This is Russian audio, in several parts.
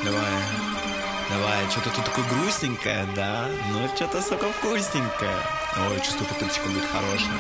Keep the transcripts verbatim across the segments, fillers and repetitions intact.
Давай, давай, что-то тут такое грустненькое, да? Ну, что-то, сука, вкусненькое. Ой, чувствую, бутылочка будет хорошая.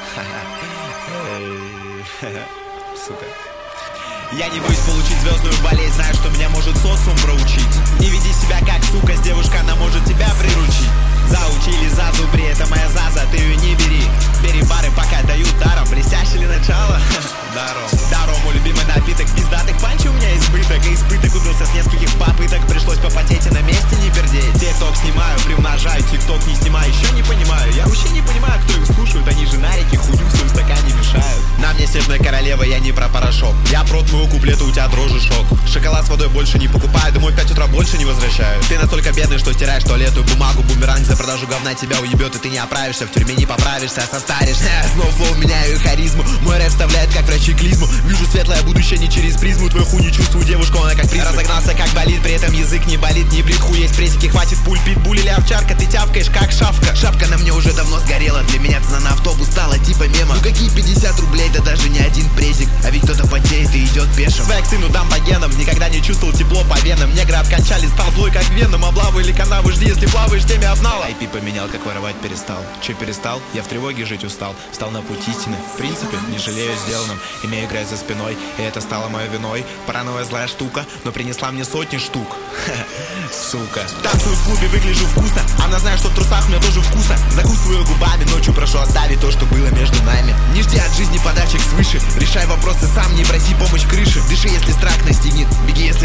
Сука. Я не боюсь получить звездную болезнь, знаю, что меня может социум проучить. Не веди себя как сука, с девушка, она может тебя приручить. Заучили за зубри, это моя заза, ты ее не бери. Бери бары, пока дают даром, блестяще ли начало? Даром, даром, мой любимый напиток. Пиздатых панчей у меня избыток. И испыток убился с нескольких попыток. Пришлось попотеть и на месте не пердеть. Тикток снимаю, приумножаю, тикток не снимаю. Еще не понимаю, я вообще не понимаю, кто их слушают. Они же нарики, худю в своем стакане мешают. На мне снежная королева, я не про порошок. Я про твоего куплета, у тебя дрожжи шок. Шоколад с водой больше не покупаю, домой в пять утра больше не возвращаю. Ты настолько бедный, что стираешь туалетную бумагу. Бумеранг за продажу говна тебя уебет, и ты не оправишься. В тюрьме не поправишься, а состаришься. Снова флоу меняю и харизму. Мой рэп вставляет как врачи клизму. Вижу светлое будущее не через призму. Твою хуйню чувствую, девушку, она как призма. Разогнался как болит, при этом язык не болит. Не брит, хуй есть пресики, хватит пуль, питбуль или овчарка. Ты тявкаешь как шавка. Шапка на мне уже давно сгорела. Для меня цена на автобус стала типа мема. Ну какие пятьдесят рублей, да даже не один презик. А ведь кто-то потеет и идет пешим. Своих сыну дам по генам. Никогда не чувствовал тепло по венам. Негры обкончали, стал злой как веном. Облавы или канавы жди, если плаваешь в теме обнала. ай пи поменял, как воровать перестал. Че перестал? Я в тревоге жить устал. Стал на путь истины. В принципе, не жалею сделанным. Имею грязь за спиной, и это стало моей виной. Паранойя злая штука, но принесла мне сотни штук. Сука. Танцую в клубе, выгляжу вкусно. Она знает, что в трусах у меня тоже вкусно. Закусываю губами, ночью прошу оставить то, что было между нами. Не жди от жизни подачек свыше. Решай вопросы сам, не проси помощь крыши. Дыши, если страх настигнет. Беги, если